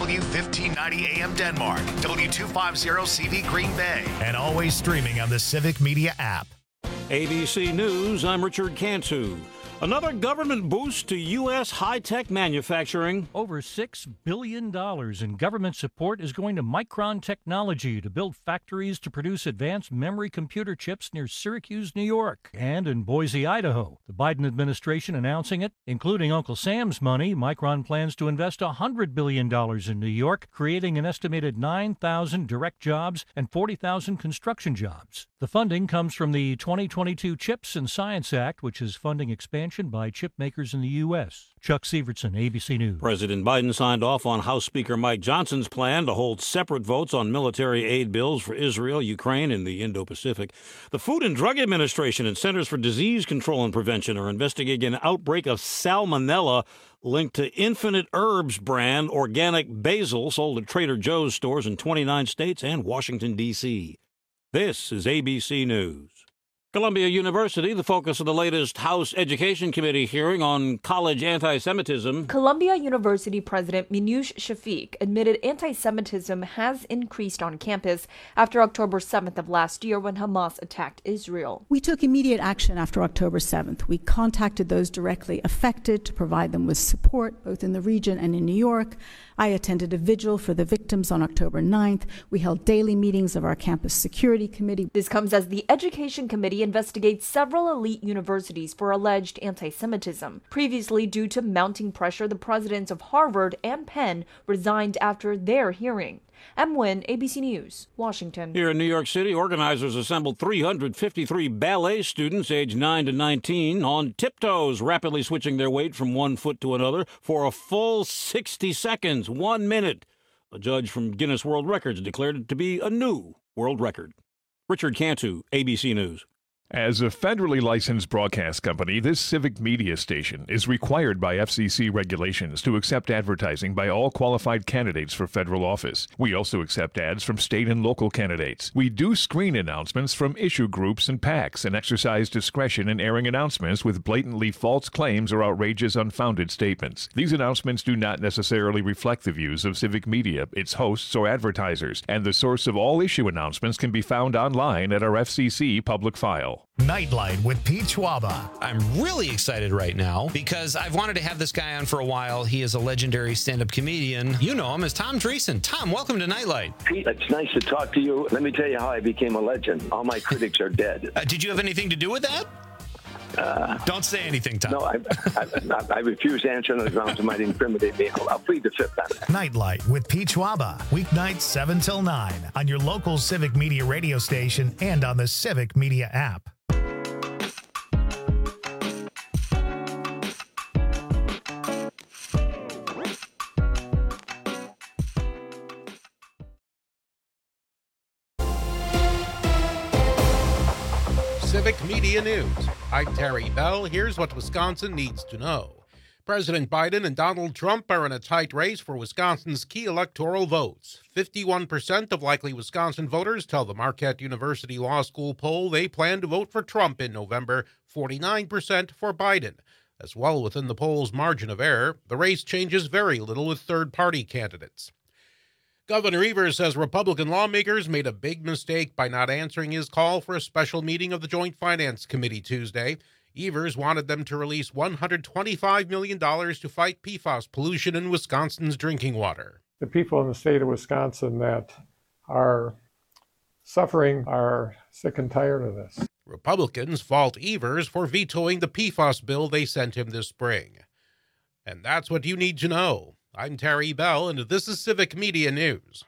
W1590 AM Denmark, W250CV Green Bay, and always streaming on the Civic Media app. ABC News, I'm Richard Cantu. Another government boost to U.S. high-tech manufacturing. Over $6 billion in government support is going to Micron Technology to build factories to produce advanced memory computer chips near Syracuse, New York, and in Boise, Idaho. The Biden administration announcing it, including Uncle Sam's money. Micron plans to invest $100 billion in New York, creating an estimated 9,000 direct jobs and 40,000 construction jobs. The funding comes from the 2022 CHIPS and Science Act, which is funding expansion by chip makers in the U.S. Chuck Severson, ABC News. President Biden signed off on House Speaker Mike Johnson's plan to hold separate votes on military aid bills for Israel, Ukraine, and the Indo-Pacific. The Food and Drug Administration and Centers for Disease Control and Prevention are investigating an outbreak of salmonella linked to Infinite Herbs brand organic basil sold at Trader Joe's stores in 29 states and Washington, D.C. This is ABC News. Columbia University, the focus of the latest House Education Committee hearing on college anti-Semitism. Columbia University President Minouche Shafik admitted anti-Semitism has increased on campus after October 7th of last year when Hamas attacked Israel. We took immediate action after October 7th. We contacted those directly affected to provide them with support, both in the region and in New York. I attended a vigil for the victims on October 9th. We held daily meetings of our campus security committee. This comes as the Education Committee investigates several elite universities for alleged anti-Semitism. Previously, due to mounting pressure, the presidents of Harvard and Penn resigned after their hearing. M. Nguyen, ABC News, Washington. Here in New York City, organizers assembled 353 ballet students aged 9 to 19 on tiptoes, rapidly switching their weight from one foot to another for a full 60 seconds, 1 minute. A judge from Guinness World Records declared it to be a new world record. Richard Cantu, ABC News. As a federally licensed broadcast company, this civic media station is required by FCC regulations to accept advertising by all qualified candidates for federal office. We also accept ads from state and local candidates. We do screen announcements from issue groups and PACs and exercise discretion in airing announcements with blatantly false claims or outrageous, unfounded statements. These announcements do not necessarily reflect the views of civic media, its hosts, or advertisers, and the source of all issue announcements can be found online at our FCC public file. Nightlight with Pete Schwaba. I'm really excited right now because I've wanted to have this guy on for a while. He is a legendary stand-up comedian. You know him as Tom Dreesen. Tom, welcome to Nightlight. Pete, it's nice to talk to you. Let me tell you how I became a legend. All my critics are dead. Did you have anything to do with that? Don't say anything, Tom. No, I refuse to answer on the grounds it might incriminate me. I'll plead the fifth on that. Nightlight with Pete Schwaba. Weeknights 7 till 9 on your local Civic Media radio station and on the Civic Media app. Civic Media News. I'm Terry Bell. Here's what Wisconsin needs to know. President Biden and Donald Trump are in a tight race for Wisconsin's key electoral votes. 51% of likely Wisconsin voters tell the Marquette University Law School poll they plan to vote for Trump in November, 49% for Biden. As well within the poll's margin of error, the race changes very little with third-party candidates. Governor Evers says Republican lawmakers made a big mistake by not answering his call for a special meeting of the Joint Finance Committee Tuesday. Evers wanted them to release $125 million to fight PFAS pollution in Wisconsin's drinking water. The people in the state of Wisconsin that are suffering are sick and tired of this. Republicans fault Evers for vetoing the PFAS bill they sent him this spring. And that's what you need to know. I'm Terry Bell, and this is Civic Media News.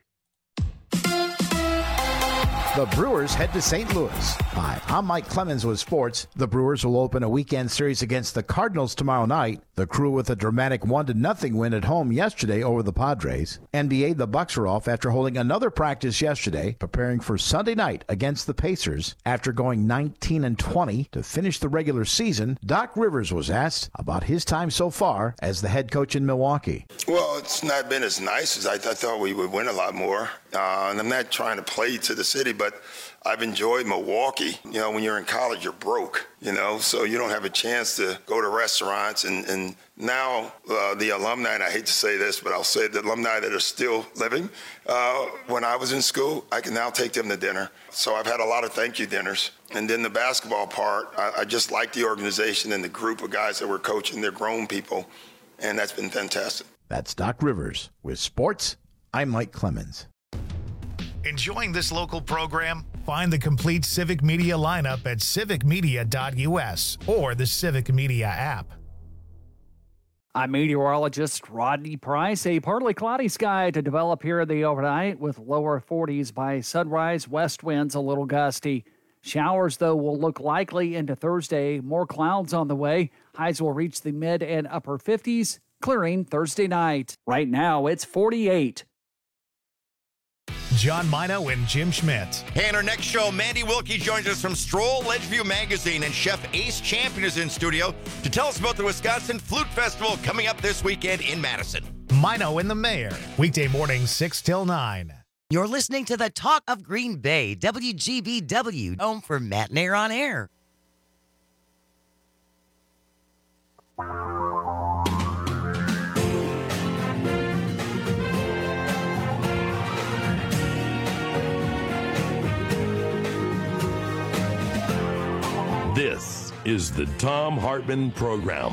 The Brewers head to St. Louis. Hi, I'm Mike Clemens with sports. The Brewers will open a weekend series against the Cardinals tomorrow night. The Crew with a dramatic 1-0 win at home yesterday over the Padres. NBA, the Bucks are off after holding another practice yesterday, preparing for Sunday night against the Pacers. After going 19-20 to finish the regular season, Doc Rivers was asked about his time so far as the head coach in Milwaukee. Well, it's not been as nice as I thought we would win a lot more. And I'm not trying to play to the city, but but I've enjoyed Milwaukee. You know, when you're in college, you're broke, you know, so you don't have a chance to go to restaurants. And now the alumni, and I hate to say this, but I'll say the alumni that are still living, when I was in school, I can now take them to dinner. So I've had a lot of thank you dinners. And then the basketball part, I just like the organization and the group of guys that we're coaching. They're grown people, and that's been fantastic. That's Doc Rivers with sports. I'm Mike Clemens. Enjoying this local program? Find the complete Civic Media lineup at civicmedia.us or the Civic Media app. I'm meteorologist Rodney Price. A partly cloudy sky to develop here in the overnight with lower 40s by sunrise, west winds a little gusty. Showers, though, will look likely into Thursday. More clouds on the way. Highs will reach the mid and upper 50s, clearing Thursday night. Right now, it's 48. John Mino and Jim Schmidt. Hey, in our next show, Mandy Wilkie joins us from Stroll Ledgeview Magazine, and Chef Ace Champion is in studio to tell us about the Wisconsin Flute Festival coming up this weekend in Madison. Mino and the Mayor, weekday mornings 6 till 9. You're listening to the Talk of Green Bay, WGBW, home for Matt Nair on Air. This is the Thom Hartmann Program.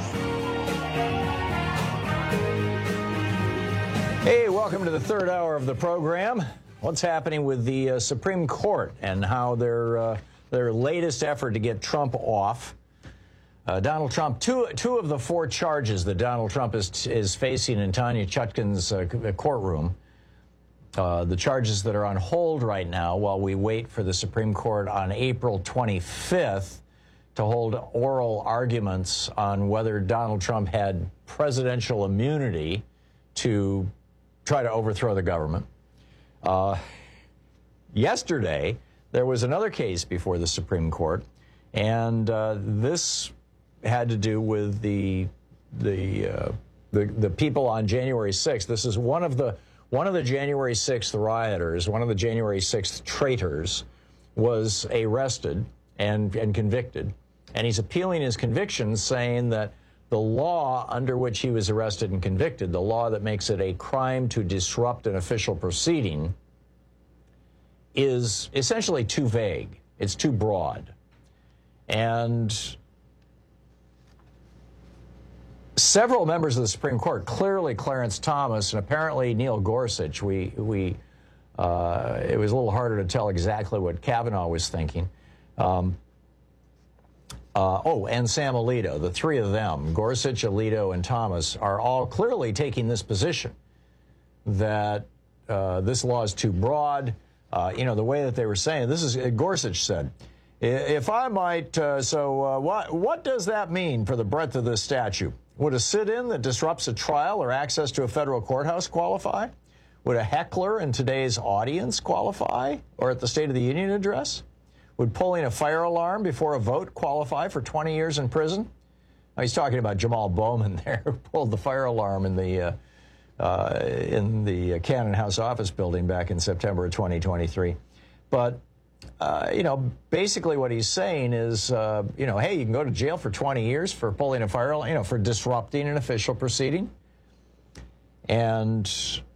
Hey, welcome to the third hour of the program. What's happening with the Supreme Court and how their latest effort to get Trump off. Donald Trump, two of the 4 charges that Donald Trump is facing in Tanya Chutkan's courtroom. The charges that are on hold right now while we wait for the Supreme Court on April 25th to hold oral arguments on whether Donald Trump had presidential immunity to try to overthrow the government. Yesterday, there was another case before the Supreme Court, and this had to do with the people on January 6th. This is one of the January 6th rioters, one of the January 6th traitors, was arrested and convicted. And he's appealing his conviction, saying that the law under which he was arrested and convicted, the law that makes it a crime to disrupt an official proceeding, is essentially too vague. It's too broad. And several members of the Supreme Court, clearly Clarence Thomas and apparently Neil Gorsuch, it was a little harder to tell exactly what Kavanaugh was thinking. And Sam Alito, the 3 of them, Gorsuch, Alito, and Thomas, are all clearly taking this position that this law is too broad. The way that they were saying, this is, Gorsuch said, if I might, what does that mean for the breadth of this statute? Would a sit-in that disrupts a trial or access to a federal courthouse qualify? Would a heckler in today's audience qualify, or at the State of the Union address? Would pulling a fire alarm before a vote qualify for 20 years in prison? Now, he's talking about Jamal Bowman there, who pulled the fire alarm in the Cannon House office building back in September of 2023. But, basically what he's saying is, hey, you can go to jail for 20 years for pulling a fire alarm, for disrupting an official proceeding. And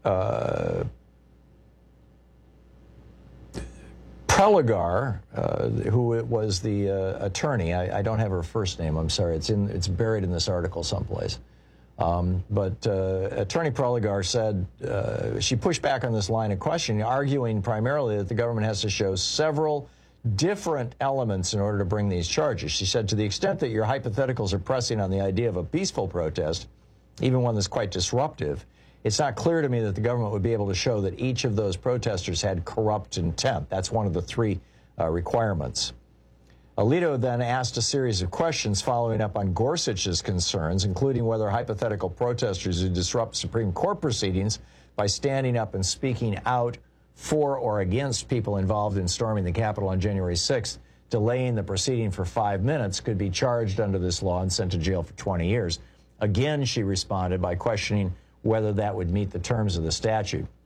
Preligar, who was the attorney, I don't have her first name, I'm sorry, it's buried in this article someplace. But Attorney Preligar said she pushed back on this line of questioning, arguing primarily that the government has to show several different elements in order to bring these charges. She said, to the extent that your hypotheticals are pressing on the idea of a peaceful protest, even one that's quite disruptive, it's not clear to me that the government would be able to show that each of those protesters had corrupt intent. That's one of the 3 requirements. Alito then asked a series of questions following up on Gorsuch's concerns, including whether hypothetical protesters who disrupt Supreme Court proceedings by standing up and speaking out for or against people involved in storming the Capitol on January 6th, delaying the proceeding for 5 minutes, could be charged under this law and sent to jail for 20 years. Again, she responded by questioning whether that would meet the terms of the statute.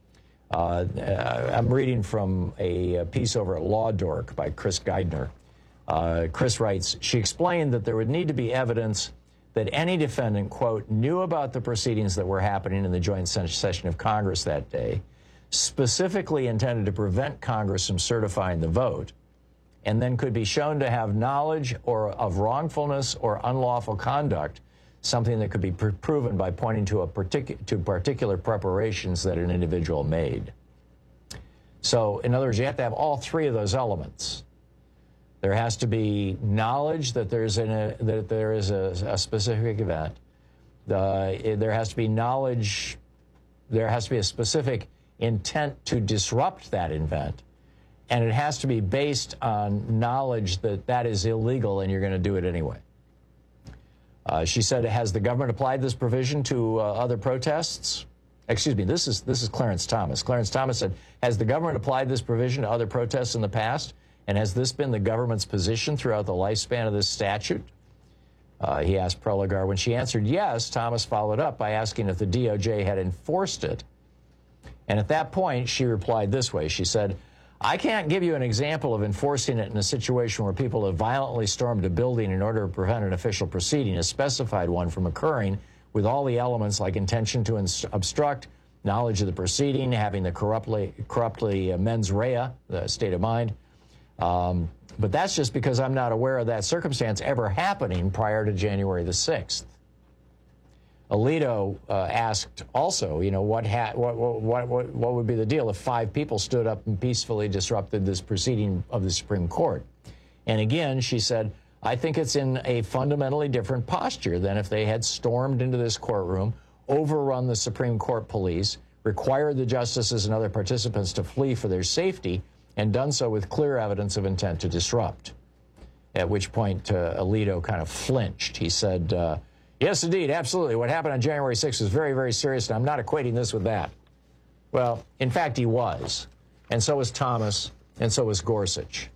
I'm reading from a piece over at Law Dork by Chris Geidner. Chris writes, she explained that there would need to be evidence that any defendant, quote, knew about the proceedings that were happening in the joint session of Congress that day, specifically intended to prevent Congress from certifying the vote, and then could be shown to have knowledge or of wrongfulness or unlawful conduct, something that could be proven by pointing to particular preparations that an individual made. So, in other words, you have to have all three of those elements. There has to be knowledge that there is a specific event. There has to be knowledge. There has to be a specific intent to disrupt that event. And it has to be based on knowledge that that is illegal and you're going to do it anyway. She said, has the government applied this provision to other protests? Excuse me, this is Clarence Thomas. Clarence Thomas said, has the government applied this provision to other protests in the past? And has this been the government's position throughout the lifespan of this statute? He asked Prelogar. When she answered yes, Thomas followed up by asking if the DOJ had enforced it. And at that point, she replied this way. She said, I can't give you an example of enforcing it in a situation where people have violently stormed a building in order to prevent an official proceeding, a specified one, from occurring with all the elements like intention to obstruct, knowledge of the proceeding, having the corruptly mens rea, the state of mind. But that's just because I'm not aware of that circumstance ever happening prior to January the 6th. Alito asked also, you know, what would be the deal if 5 people stood up and peacefully disrupted this proceeding of the Supreme Court? And again, she said, I think it's in a fundamentally different posture than if they had stormed into this courtroom, overrun the Supreme Court police, required the justices and other participants to flee for their safety, and done so with clear evidence of intent to disrupt. At which point Alito kind of flinched. He said, yes, indeed, absolutely. What happened on January 6th is very, very serious, and I'm not equating this with that. Well, in fact, he was. And so was Thomas, and so was Gorsuch.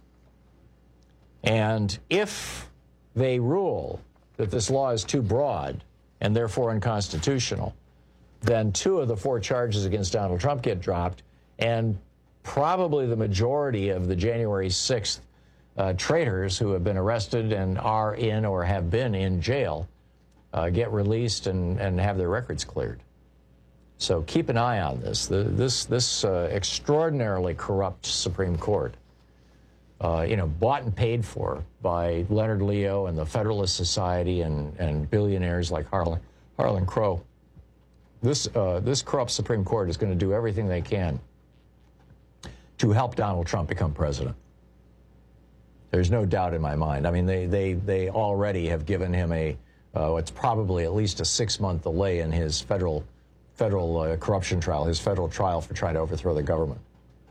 And if they rule that this law is too broad and therefore unconstitutional, then 2 of the 4 charges against Donald Trump get dropped, and probably the majority of the January 6th traitors who have been arrested and are in or have been in jail get released and have their records cleared. So keep an eye on this. This extraordinarily corrupt Supreme Court, bought and paid for by Leonard Leo and the Federalist Society and billionaires like Harlan Crow. This corrupt Supreme Court is going to do everything they can to help Donald Trump become president. There's no doubt in my mind. I mean, they already have given him it's probably at least a 6-month delay in his federal corruption trial, his federal trial for trying to overthrow the government.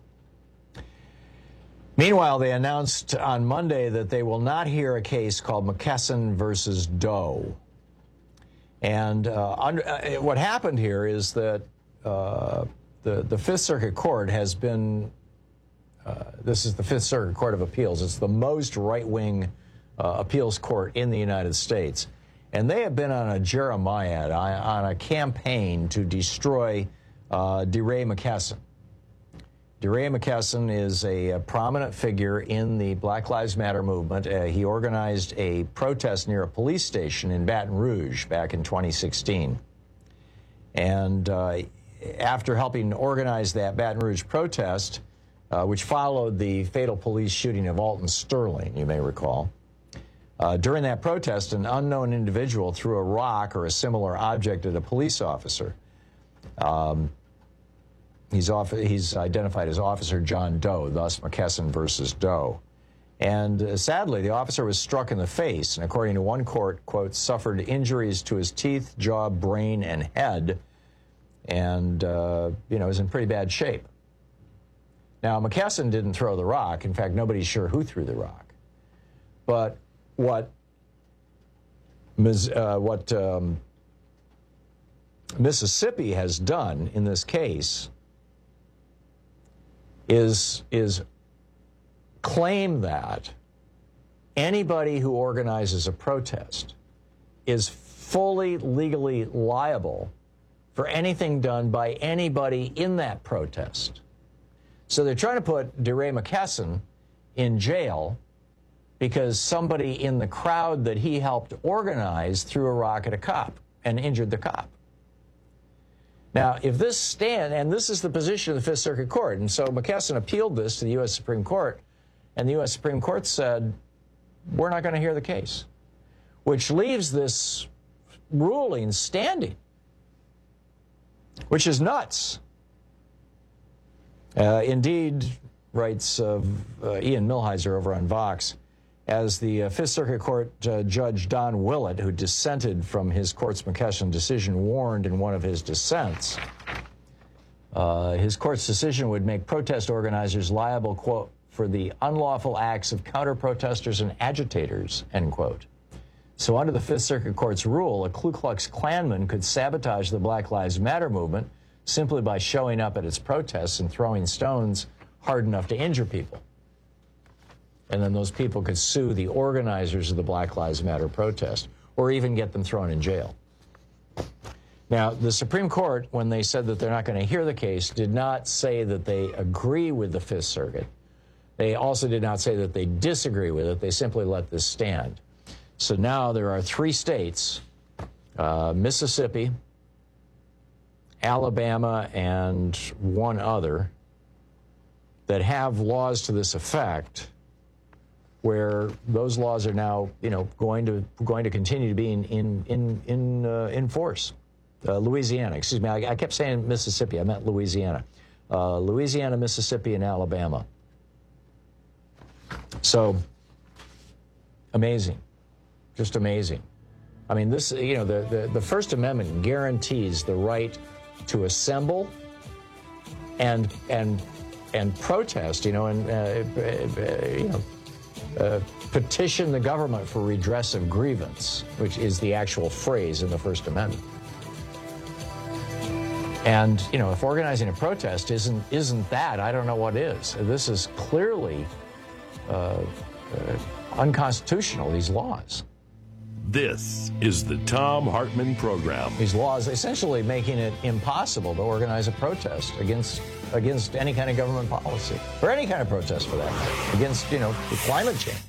Meanwhile, they announced on Monday that they will not hear a case called McKesson versus Doe. And what happened here is that the Fifth Circuit Court has been, this is the Fifth Circuit Court of Appeals. It's the most right-wing appeals court in the United States. And they have been on a jeremiad, on a campaign to destroy DeRay McKesson. DeRay McKesson is a prominent figure in the Black Lives Matter movement. He organized a protest near a police station in Baton Rouge back in 2016. And after helping organize that Baton Rouge protest, which followed the fatal police shooting of Alton Sterling, you may recall, during that protest, an unknown individual threw a rock or a similar object at a police officer. He's identified as Officer John Doe, thus McKesson versus Doe. And sadly, the officer was struck in the face, and according to one court, quote, suffered injuries to his teeth, jaw, brain, and head, and, is in pretty bad shape. Now, McKesson didn't throw the rock. In fact, nobody's sure who threw the rock. But what Mississippi has done in this case is claim that anybody who organizes a protest is fully legally liable for anything done by anybody in that protest. So they're trying to put DeRay McKesson in jail because somebody in the crowd that he helped organize threw a rock at a cop and injured the cop. Now, if this stand, and this is the position of the Fifth Circuit Court, and so McKesson appealed this to the U.S. Supreme Court, and the U.S. Supreme Court said, we're not going to hear the case, which leaves this ruling standing, which is nuts. Indeed, writes Ian Millhiser over on Vox, as the Fifth Circuit Court Judge Don Willett, who dissented from his court's McKesson decision, warned in one of his dissents, his court's decision would make protest organizers liable, quote, for the unlawful acts of counter-protesters and agitators, end quote. So under the Fifth Circuit Court's rule, a Ku Klux Klanman could sabotage the Black Lives Matter movement simply by showing up at its protests and throwing stones hard enough to injure people. And then those people could sue the organizers of the Black Lives Matter protest or even get them thrown in jail. Now, the Supreme Court, when they said that they're not going to hear the case, did not say that they agree with the Fifth Circuit. They also did not say that they disagree with it. They simply let this stand. So now there are 3 states, Mississippi, Alabama, and one other, that have laws to this effect, where those laws are now, going to continue to be in force. Louisiana, excuse me, I kept saying Mississippi, I meant Louisiana. Louisiana, Mississippi, and Alabama. So, amazing, just amazing. I mean, this, the First Amendment guarantees the right to assemble and protest, petition the government for redress of grievance, which is the actual phrase in the First Amendment. And, if organizing a protest isn't that, I don't know what is. This is clearly unconstitutional, these laws. This is the Thom Hartmann Program. These laws essentially making it impossible to organize a protest against any kind of government policy, or any kind of protest for that matter, against, climate change.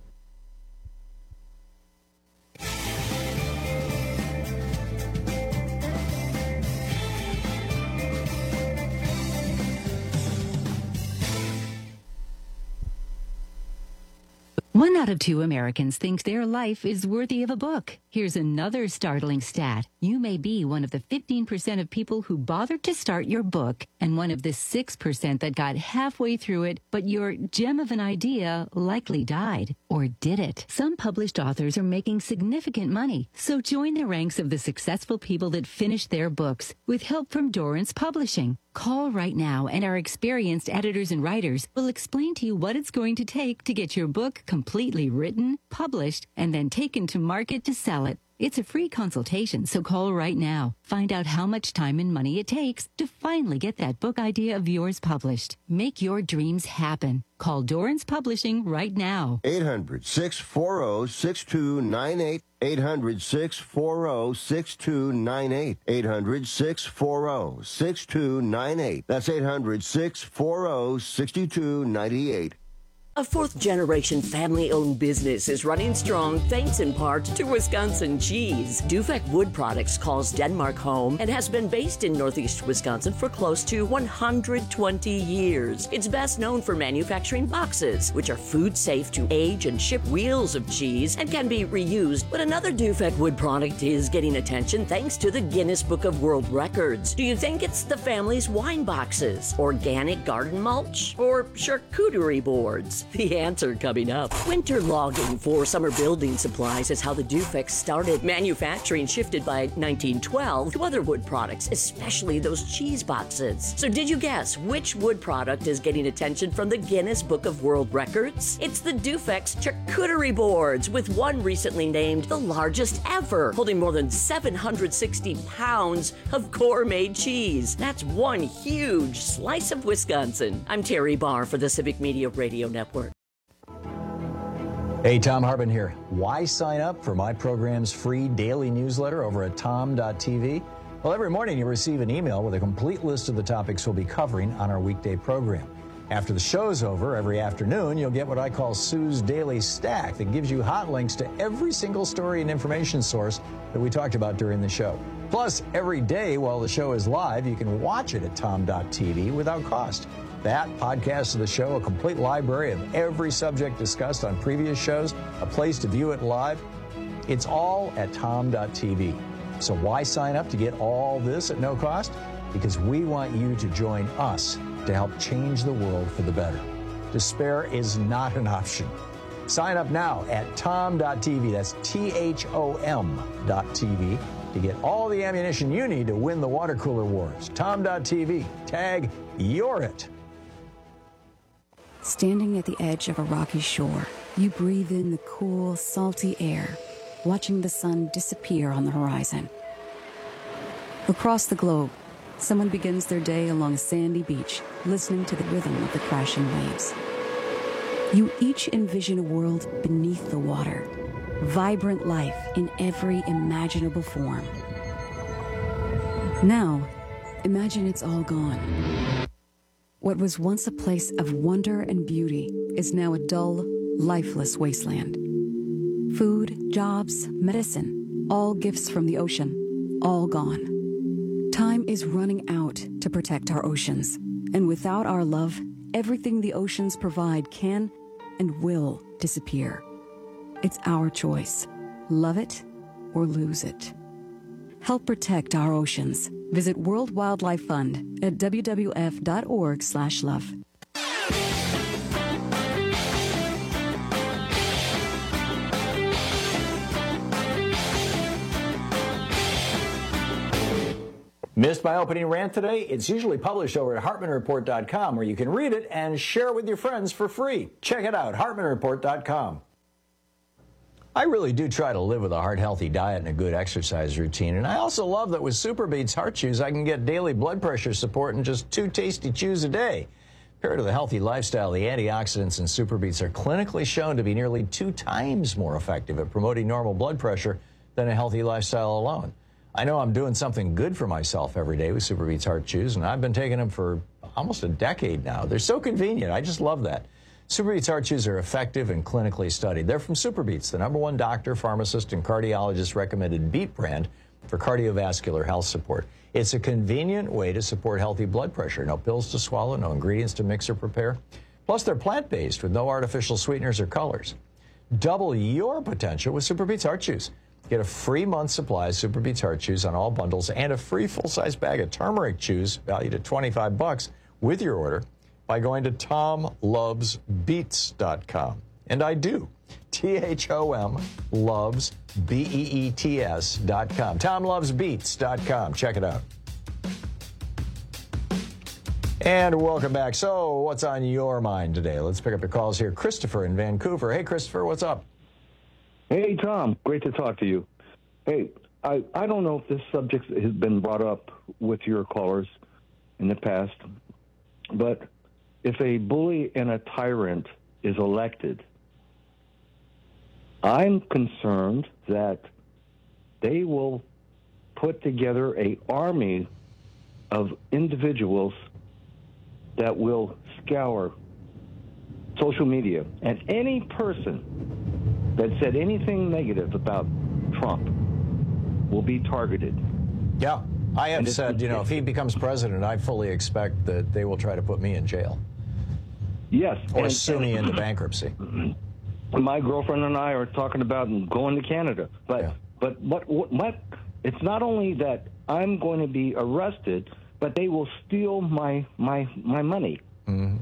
One out of 2 Americans think their life is worthy of a book. Here's another startling stat. You may be one of the 15% of people who bothered to start your book, and one of the 6% that got halfway through it, but your gem of an idea likely died. Or did it? Some published authors are making significant money, so join the ranks of the successful people that finished their books with help from Dorrance Publishing. Call right now, and our experienced editors and writers will explain to you what it's going to take to get your book completely written, published, and then taken to market to sell it. It's a free consultation, so call right now. Find out how much time and money it takes to finally get that book idea of yours published. Make your dreams happen. Call Dorrance Publishing right now. 800-640-6298. 800-640-6298. 800-640-6298. That's 800-640-6298. A 4th-generation family-owned business is running strong thanks in part to Wisconsin cheese. Dufek Wood Products calls Denmark home and has been based in Northeast Wisconsin for close to 120 years. It's best known for manufacturing boxes, which are food safe to age and ship wheels of cheese and can be reused. But another Dufek Wood product is getting attention thanks to the Guinness Book of World Records. Do you think it's the family's wine boxes, organic garden mulch, or charcuterie boards? The answer coming up. Winter logging for summer building supplies is how the Dufeks started. Manufacturing shifted by 1912 to other wood products, especially those cheese boxes. So did you guess which wood product is getting attention from the Guinness Book of World Records? It's the Dufeks charcuterie boards, with one recently named the largest ever, holding more than 760 pounds of gourmet cheese. That's one huge slice of Wisconsin. I'm Terry Barr for the Civic Media Radio Network. Hey, Thom Hartmann here. Why sign up for my program's free daily newsletter over at tom.tv? Well, every morning you receive an email with a complete list of the topics we'll be covering on our weekday program. After the show's over, every afternoon, you'll get what I call Sue's Daily Stack that gives you hot links to every single story and information source that we talked about during the show. Plus, every day while the show is live, you can watch it at tom.tv without cost. That, podcast of the show, a complete library of every subject discussed on previous shows, a place to view it live. It's all at tom.tv. So why sign up to get all this at no cost? Because we want you to join us to help change the world for the better. Despair is not an option. Sign up now at tom.tv. That's THOM.tv to get all the ammunition you need to win the water cooler wars. Tom.tv. Tag You're It. Standing at the edge of a rocky shore, you breathe in the cool, salty air, watching the sun disappear on the horizon. Across the globe, someone begins their day along a sandy beach, listening to the rhythm of the crashing waves. You each envision a world beneath the water, vibrant life in every imaginable form. Now, imagine it's all gone. What was once a place of wonder and beauty is now a dull, lifeless wasteland. Food, jobs, medicine, all gifts from the ocean, all gone. Time is running out to protect our oceans, and without our love, everything the oceans provide can and will disappear. It's our choice. Love it or lose it. Help protect our oceans. Visit World Wildlife Fund at wwf.org/love. Missed my opening rant today? It's usually published over at HartmanReport.com, where you can read it and share it with your friends for free. Check it out, HartmanReport.com. I really do try to live with a heart-healthy diet and a good exercise routine, and I also love that with SuperBeets Heart Chews, I can get daily blood pressure support in just 2 tasty chews a day. Paired with a healthy lifestyle, the antioxidants in SuperBeets are clinically shown to be nearly 2 times more effective at promoting normal blood pressure than a healthy lifestyle alone. I know I'm doing something good for myself every day with SuperBeets Heart Chews, and I've been taking them for almost a decade now. They're so convenient. I just love that. SuperBeets Heart Chews are effective and clinically studied. They're from SuperBeets, the #1 doctor, pharmacist, and cardiologist recommended beet brand for cardiovascular health support. It's a convenient way to support healthy blood pressure. No pills to swallow, no ingredients to mix or prepare. Plus, they're plant-based with no artificial sweeteners or colors. Double your potential with SuperBeets Heart Chews. Get a free month supply of SuperBeets Heart Chews on all bundles and a free full-size bag of turmeric chews valued at $25 with your order by going to TomLovesBeets.com. And I do. THOM loves BEETS.com. TomLovesBeets.com. Check it out. And welcome back. So, what's on your mind today? Let's pick up the calls here. Christopher in Vancouver. Hey, Christopher, what's up? Hey, Tom. Great to talk to you. Hey, I don't know if this subject has been brought up with your callers in the past, but if a bully and a tyrant is elected, I'm concerned that they will put together an army of individuals that will scour social media, and any person that said anything negative about Trump will be targeted. Yeah, I have said, you know, if he becomes president, I fully expect that they will try to put me in jail. Yes. Or sue me into bankruptcy. My girlfriend and I are talking about going to Canada. But what it's not only that I'm going to be arrested, but they will steal my money. Mm-hmm.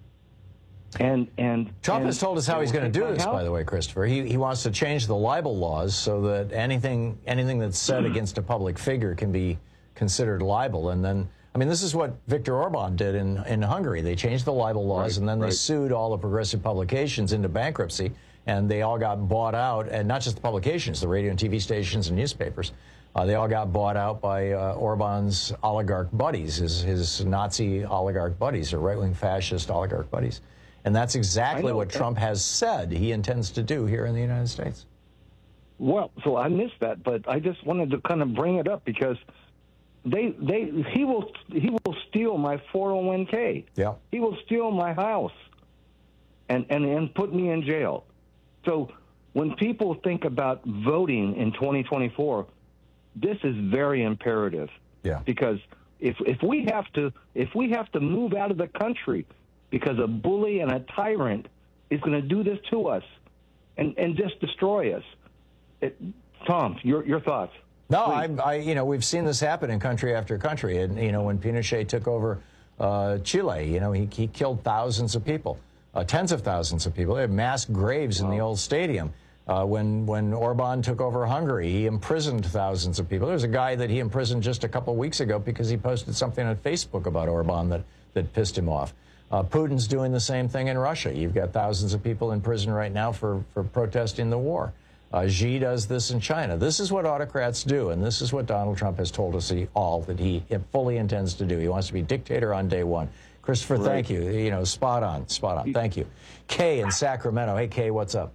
And Trump has told us how he's going to do this, by the way, Christopher. He wants to change the libel laws so that anything that's said against a public figure can be considered libel. And then, I mean, this is what Viktor Orban did in Hungary. They changed the libel laws, and then they sued all the progressive publications into bankruptcy, and they all got bought out, and not just the publications, the radio and TV stations and newspapers. They all got bought out by Orban's oligarch buddies, his Nazi oligarch buddies, or right-wing fascist oligarch buddies. And that's exactly what Trump has said he intends to do here in the United States. Well, so I missed that, but I just wanted to kind of bring it up because he will steal my 401k. Yeah. He will steal my house and put me in jail. So when people think about voting in 2024, this is very imperative. Yeah. Because if we have to move out of the country because a bully and a tyrant is going to do this to us and just destroy us. Tom, your thoughts? No, we've seen this happen in country after country. And, when Pinochet took over Chile, he killed thousands of people, tens of thousands of people. They had mass graves in the old stadium. When Orban took over Hungary, he imprisoned thousands of people. There's a guy that he imprisoned just a couple weeks ago because he posted something on Facebook about Orban that pissed him off. Putin's doing the same thing in Russia. You've got thousands of people in prison right now for protesting the war. Xi does this in China. This is what autocrats do, and this is what Donald Trump has told us that he fully intends to do. He wants to be dictator on day one. Christopher, Thank you. Spot on. Thank you. Kay in Sacramento. Hey, Kay, what's up?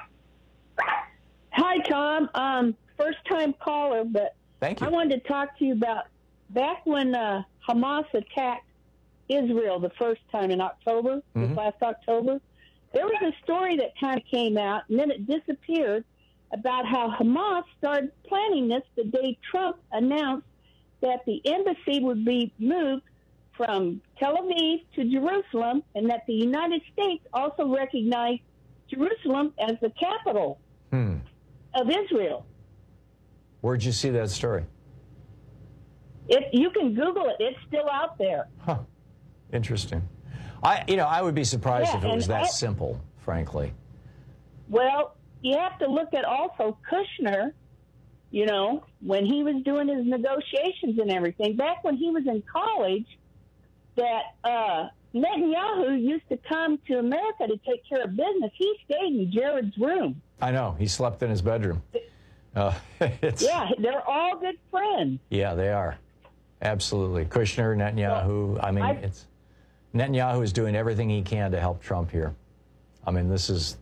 Hi, Tom. First-time caller, but thank you. I wanted to talk to you about back when Hamas attacked Israel the first time in October, this last October. There was a story that kind of came out, and then it disappeared, about how Hamas started planning this the day Trump announced that the embassy would be moved from Tel Aviv to Jerusalem, and that the United States also recognized Jerusalem as the capital of Israel. Where'd you see that story? You can Google it. It's still out there. Huh. Interesting. I would be surprised if it was that simple, frankly. Well, you have to look at also Kushner, when he was doing his negotiations and everything. Back when he was in college, that Netanyahu used to come to America to take care of business. He stayed in Jared's room. I know. He slept in his bedroom. Yeah, they're all good friends. Yeah, they are. Absolutely. Kushner, Netanyahu. Netanyahu is doing everything he can to help Trump here. This is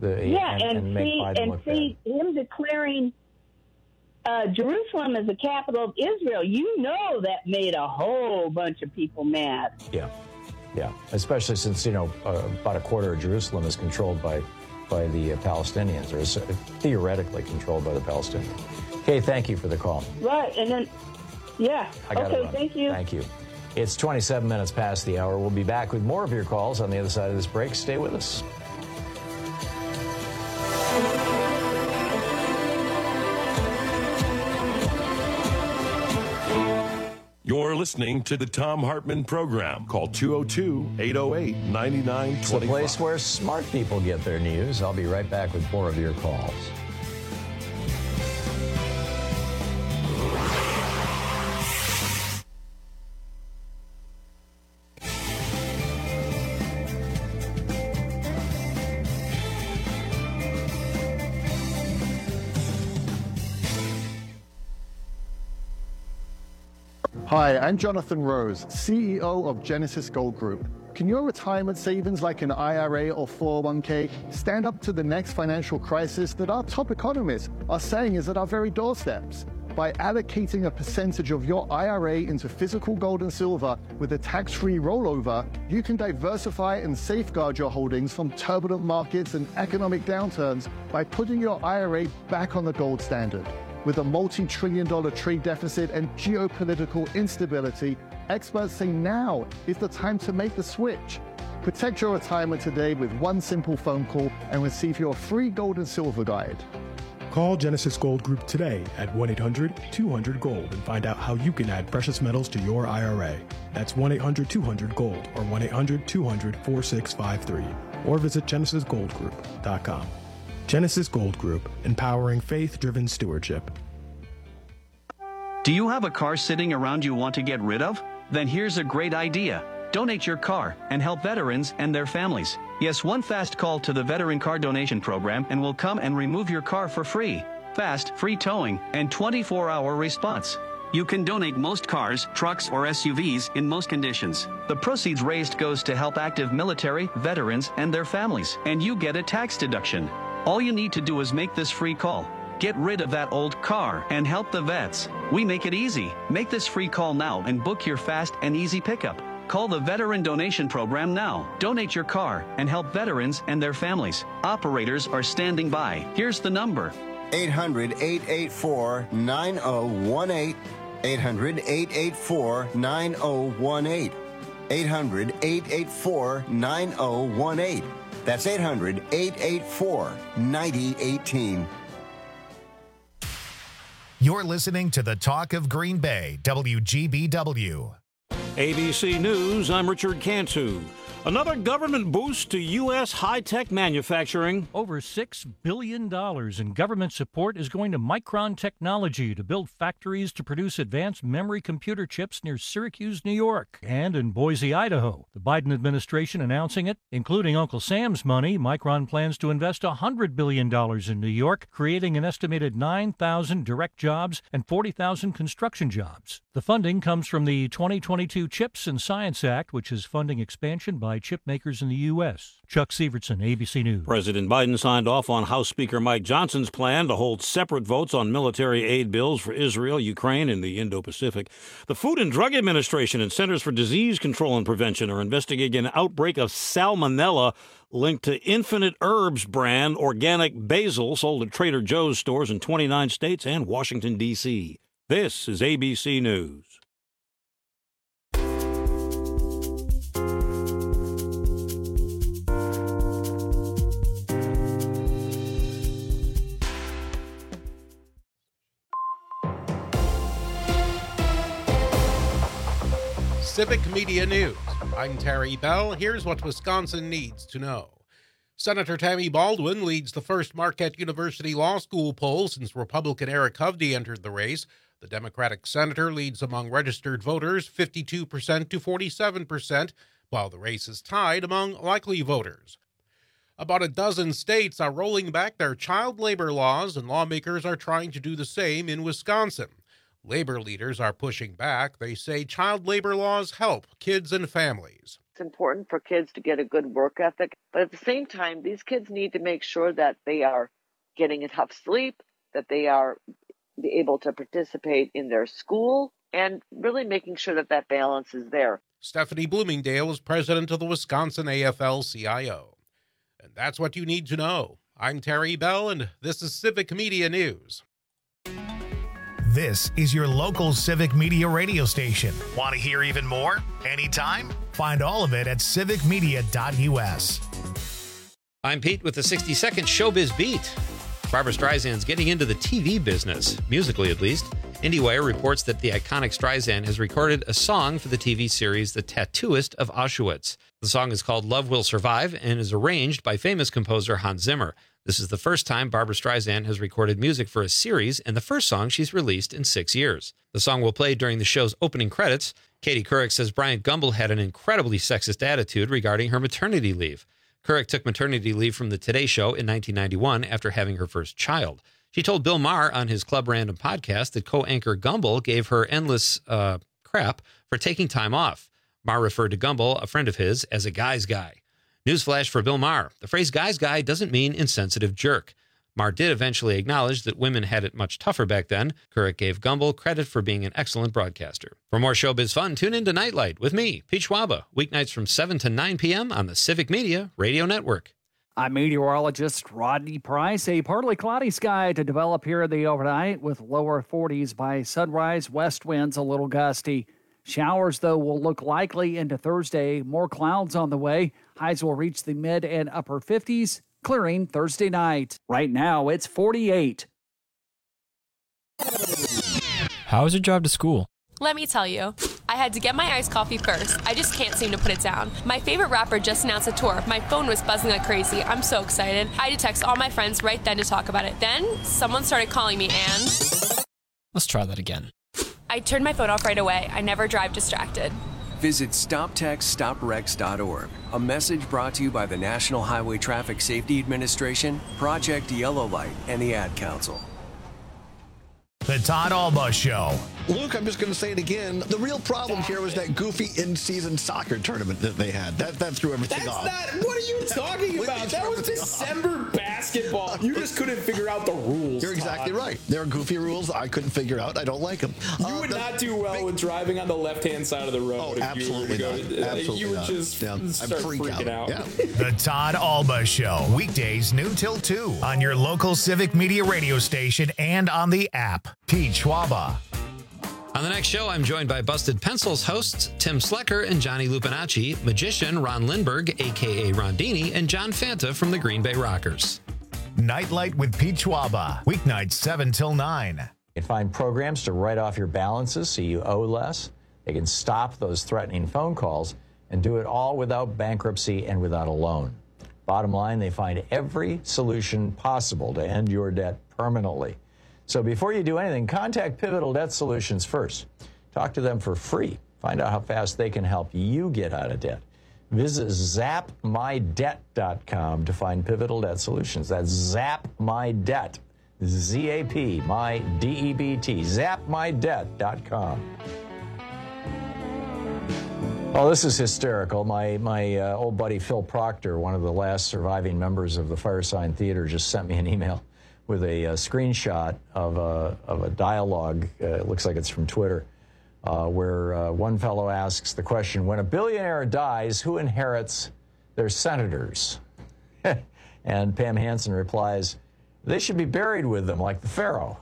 him declaring Jerusalem as the capital of Israel. That made a whole bunch of people mad. Yeah. Especially since about a quarter of Jerusalem is controlled by the Palestinians, or is theoretically controlled by the Palestinians. Okay, thank you for the call. Right, and then thank you. Thank you. It's 27 minutes past the hour. We'll be back with more of your calls on the other side of this break. Stay with us. You're listening to the Thom Hartmann Program. Call 202-808-9925. It's the place where smart people get their news. I'll be right back with more of your calls. Hi, I'm Jonathan Rose, CEO of Genesis Gold Group. Can your retirement savings like an IRA or 401k stand up to the next financial crisis that our top economists are saying is at our very doorsteps? By allocating a percentage of your IRA into physical gold and silver with a tax-free rollover, you can diversify and safeguard your holdings from turbulent markets and economic downturns by putting your IRA back on the gold standard. With a multi-trillion-dollar trade deficit and geopolitical instability, experts say now is the time to make the switch. Protect your retirement today with one simple phone call and receive your free gold and silver guide. Call Genesis Gold Group today at 1-800-200-GOLD and find out how you can add precious metals to your IRA. That's 1-800-200-GOLD or 1-800-200-4653. Or visit GenesisGoldGroup.com. Genesis Gold Group, empowering faith-driven stewardship. Do you have a car sitting around you want to get rid of? Then here's a great idea. Donate your car and help veterans and their families. Yes, one fast call to the Veteran Car Donation Program and we'll come and remove your car for free. Fast, free towing, and 24-hour response. You can donate most cars, trucks, or SUVs in most conditions. The proceeds raised goes to help active military, veterans, and their families, and you get a tax deduction. All you need to do is make this free call. Get rid of that old car and help the vets. We make it easy. Make this free call now and book your fast and easy pickup. Call the Veteran Donation Program now. Donate your car and help veterans and their families. Operators are standing by. Here's the number. 800-884-9018. 800-884-9018. 800-884-9018. That's 800-884-9018. You're listening to the Talk of Green Bay, WGBW. ABC News, I'm Richard Cantu. Another government boost to U.S. high-tech manufacturing. Over $6 billion in government support is going to Micron Technology to build factories to produce advanced memory computer chips near Syracuse, New York, and in Boise, Idaho. The Biden administration announcing it, including Uncle Sam's money. Micron plans to invest $100 billion in New York, creating an estimated 9,000 direct jobs and 40,000 construction jobs. The funding comes from the 2022 CHIPS and Science Act, which is funding expansion by chip makers in the U.S. Chuck Sievertson, ABC News. President Biden signed off on House Speaker Mike Johnson's plan to hold separate votes on military aid bills for Israel, Ukraine, and the Indo-Pacific. The Food and Drug Administration and Centers for Disease Control and Prevention are investigating an outbreak of salmonella linked to Infinite Herbs brand organic basil sold at Trader Joe's stores in 29 states and Washington, D.C. This is ABC News. Civic Media News. I'm Terry Bell. Here's what Wisconsin needs to know. Senator Tammy Baldwin leads the first Marquette University Law School poll since Republican Eric Hovde entered the race. The Democratic senator leads among registered voters 52% to 47%, while the race is tied among likely voters. About a dozen states are rolling back their child labor laws, and lawmakers are trying to do the same in Wisconsin. Labor leaders are pushing back. They say child labor laws help kids and families. It's important for kids to get a good work ethic, but at the same time, these kids need to make sure that they are getting enough sleep, that they are able to participate in their school, and really making sure that that balance is there. Stephanie Bloomingdale is president of the Wisconsin AFL-CIO. And that's what you need to know. I'm Terry Bell, and this is Civic Media News. This is your local Civic Media radio station. Want to hear even more? Anytime? Find all of it at civicmedia.us. I'm Pete with the 60-second Showbiz Beat. Barbra Streisand's getting into the TV business, musically at least. IndieWire reports that the iconic Streisand has recorded a song for the TV series The Tattooist of Auschwitz. The song is called Love Will Survive and is arranged by famous composer Hans Zimmer. This is the first time Barbra Streisand has recorded music for a series and the first song she's released in 6 years. The song will play during the show's opening credits. Katie Couric says Bryant Gumbel had an incredibly sexist attitude regarding her maternity leave. Couric took maternity leave from the Today Show in 1991 after having her first child. She told Bill Maher on his Club Random podcast that co-anchor Gumbel gave her endless crap for taking time off. Maher referred to Gumbel, a friend of his, as a guy's guy. Newsflash for Bill Maher. The phrase guy's guy doesn't mean insensitive jerk. Maher did eventually acknowledge that women had it much tougher back then. Couric gave Gumbel credit for being an excellent broadcaster. For more showbiz fun, tune in to Nightlight with me, Pete Schwaba, weeknights from 7 to 9 p.m. on the Civic Media Radio Network. I'm meteorologist Rodney Price. A partly cloudy sky to develop here in the overnight with lower 40s by sunrise, west winds a little gusty. Showers, though, will look likely into Thursday. More clouds on the way. Highs will reach the mid and upper 50s, clearing Thursday night. Right now, it's 48. How is your drive to school? Let me tell you. I had to get my iced coffee first. I just can't seem to put it down. My favorite rapper just announced a tour. My phone was buzzing like crazy. I'm so excited. I had to text all my friends right then to talk about it. Then, someone started calling me and... Let's try that again. I turned my phone off right away. I never drive distracted. Visit StopTextStopWrecks.org. A message brought to you by the National Highway Traffic Safety Administration, Project Yellow Light, and the Ad Council. The Todd Alba Show. Luke, I'm just going to say it again. The real problem here was that goofy in-season soccer tournament that they had. That threw everything off. What are you talking about? That was December basketball. You just couldn't figure out the rules. You're exactly right. There are goofy rules I couldn't figure out. I don't like them. You would not do well with driving on the left-hand side of the road. Oh, absolutely not. Absolutely you would not. just start freaking out. Yeah. The Todd Alba Show, weekdays noon till 2 on your local Civic Media radio station and on the app. Pete Schwaba. On the next show, I'm joined by Busted Pencils hosts Tim Slecker and Johnny Lupinacci, magician Ron Lindbergh, a.k.a. Rondini, and John Fanta from the Green Bay Rockers. Nightlight with Pete Schwaba, weeknights 7 till 9. You can find programs to write off your balances so you owe less. They can stop those threatening phone calls and do it all without bankruptcy and without a loan. Bottom line, they find every solution possible to end your debt permanently. So before you do anything, contact Pivotal Debt Solutions first. Talk to them for free. Find out how fast they can help you get out of debt. Visit zapmydebt.com to find Pivotal Debt Solutions. That's zapmydebt, Z-A-P, my D-E-B-T, zapmydebt.com. Oh, this is hysterical. My old buddy Phil Proctor, one of the last surviving members of the Firesign Theater, just sent me an email with a screenshot of a dialogue. It looks like it's from Twitter, where one fellow asks the question, when a billionaire dies, who inherits their senators? And Pam Hansen replies, they should be buried with them like the pharaoh.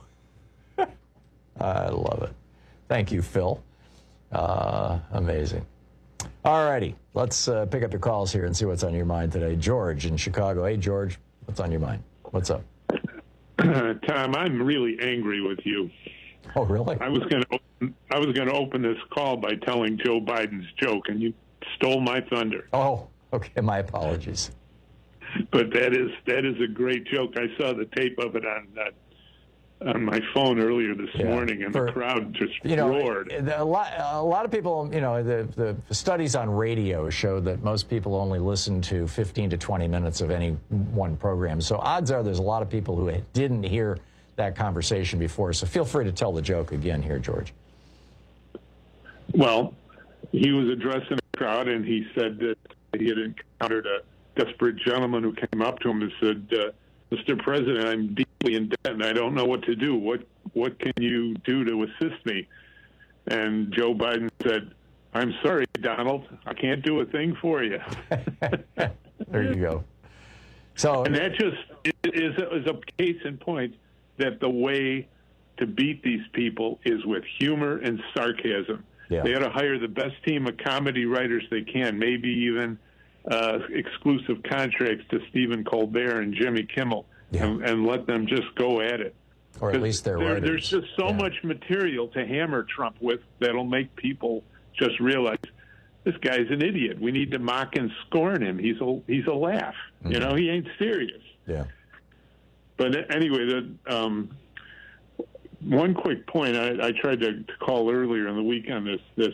I love it. Thank you, Phil. Amazing. All righty, let's pick up your calls here and see what's on your mind today. George in Chicago. Hey, George, what's on your mind? What's up? Tom, I'm really angry with you. Oh, really? I was going to open this call by telling Joe Biden's joke, and you stole my thunder. Oh, okay. My apologies. But that is a great joke. I saw the tape of it on my phone earlier this morning, and the crowd just roared. A lot of people, the studies on radio show that most people only listen to 15 to 20 minutes of any one program. So odds are there's a lot of people who didn't hear that conversation before. So feel free to tell the joke again here, George. Well, he was addressing the crowd, and he said that he had encountered a desperate gentleman who came up to him and said, Mr. President, I'm deeply in debt and I don't know what to do. What can you do to assist me? And Joe Biden said, I'm sorry, Donald, I can't do a thing for you. There you go. So, and that just is a case in point that the way to beat these people is with humor and sarcasm. Yeah. They ought to hire the best team of comedy writers they can, maybe even exclusive contracts to Stephen Colbert and Jimmy Kimmel, and let them just go at it. Or at least there's just so much material to hammer Trump with that'll make people just realize this guy's an idiot. We need to mock and scorn him. He's a laugh. Mm-hmm. He ain't serious. Yeah. But anyway, one quick point. I tried to call earlier in the week on this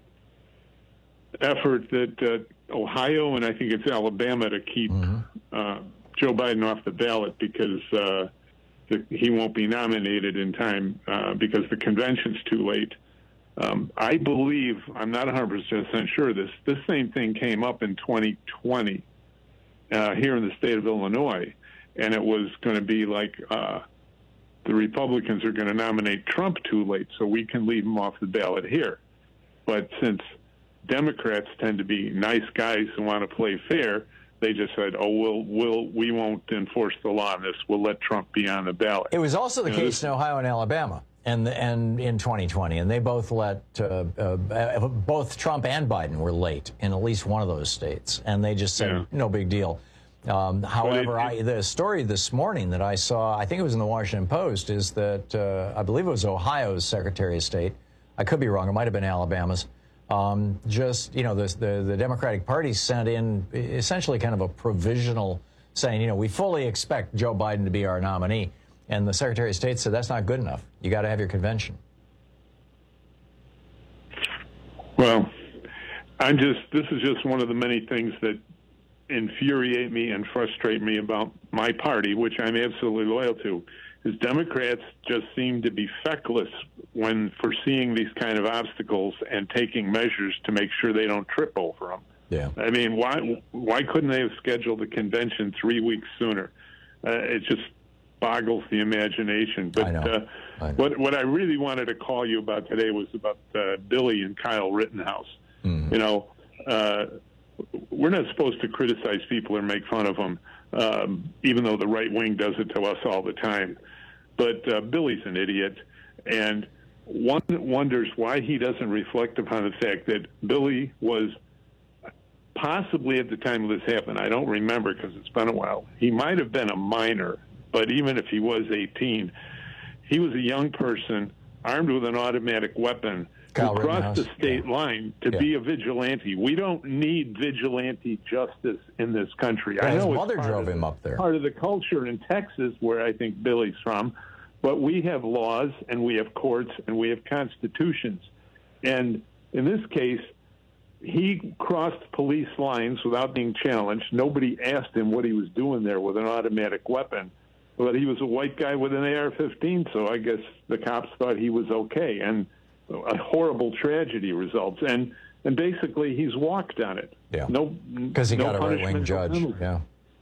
effort that Ohio and I think it's Alabama to keep Joe Biden off the ballot because he won't be nominated in time because the convention's too late. I believe, I'm not 100% sure, this same thing came up in 2020 here in the state of Illinois, and it was going to be like the Republicans are going to nominate Trump too late, so we can leave him off the ballot here. But since Democrats tend to be nice guys who want to play fair, they just said, we won't enforce the law on this. We'll let Trump be on the ballot. It was also the case in Ohio and Alabama and in 2020, and they both let both Trump and Biden were late in at least one of those states, and they just said, no big deal. However, the story this morning that I saw, I think it was in the Washington Post, is that I believe it was Ohio's Secretary of State. I could be wrong. It might have been Alabama's. The Democratic Party sent in essentially kind of a provisional saying, we fully expect Joe Biden to be our nominee. And the Secretary of State said, that's not good enough. You got to have your convention. Well, this is just one of the many things that infuriate me and frustrate me about my party, which I'm absolutely loyal to. is Democrats just seem to be feckless when foreseeing these kind of obstacles and taking measures to make sure they don't trip over them. Yeah. I mean, why couldn't they have scheduled the convention 3 weeks sooner? It just boggles the imagination. But I know. What I really wanted to call you about today was about Billy and Kyle Rittenhouse. Mm-hmm. You know, we're not supposed to criticize people or make fun of them, even though the right wing does it to us all the time. But Billy's an idiot, and one wonders why he doesn't reflect upon the fact that Billy was possibly at the time of this happened, I don't remember because it's been a while, he might have been a minor, but even if he was 18, he was a young person armed with an automatic weapon who crossed the state line to be a vigilante. We don't need vigilante justice in this country. Yeah, I know his mother drove him up there. Part of the culture in Texas, where I think Billy's from, but we have laws and we have courts and we have constitutions. And in this case, he crossed police lines without being challenged. Nobody asked him what he was doing there with an automatic weapon. But he was a white guy with an AR-15, so I guess the cops thought he was okay. And a horrible tragedy results. And basically, he's walked on it. Yeah. Because he got a right-wing judge. Yeah.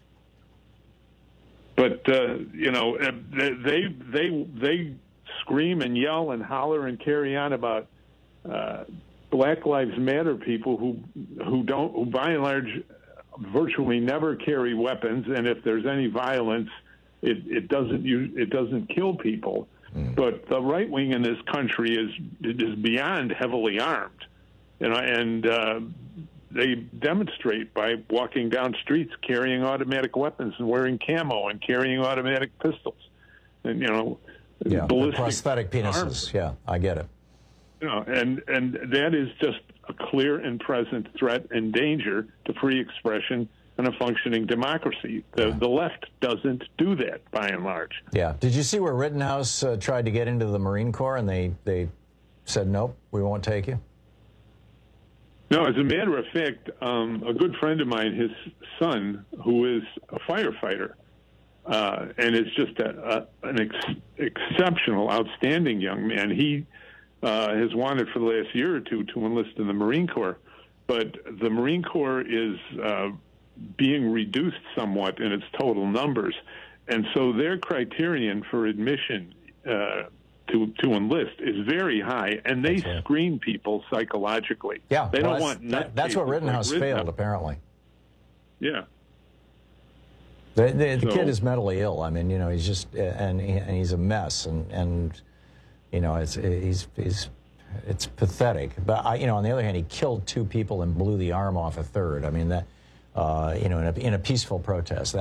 But you know, they scream and yell and holler and carry on about Black Lives Matter people who by and large virtually never carry weapons, and if there's any violence, it doesn't kill people. But the right wing in this country is beyond heavily armed, you know, and they demonstrate by walking down streets carrying automatic weapons and wearing camo and carrying automatic pistols, and ballistic prosthetic penises. Arms. Yeah, I get it. You know, and that is just a clear and present threat and danger to free expression and a functioning democracy. The left doesn't do that, by and large. Yeah. Did you see where Rittenhouse tried to get into the Marine Corps and they said, nope, we won't take you? No, as a matter of fact, a good friend of mine, his son, who is a firefighter, and is just an exceptional, outstanding young man, he has wanted for the last year or two to enlist in the Marine Corps. But the Marine Corps is being reduced somewhat in its total numbers. And so their criterion for admission to enlist is very high, and they screen people psychologically. Yeah, they don't want that's what Rittenhouse failed, apparently. Yeah. The kid is mentally ill. I mean, you know, he's just and he's a mess, and you know, it's pathetic. But on the other hand, he killed 2 people and blew the arm off a third. I mean, that in a peaceful protest,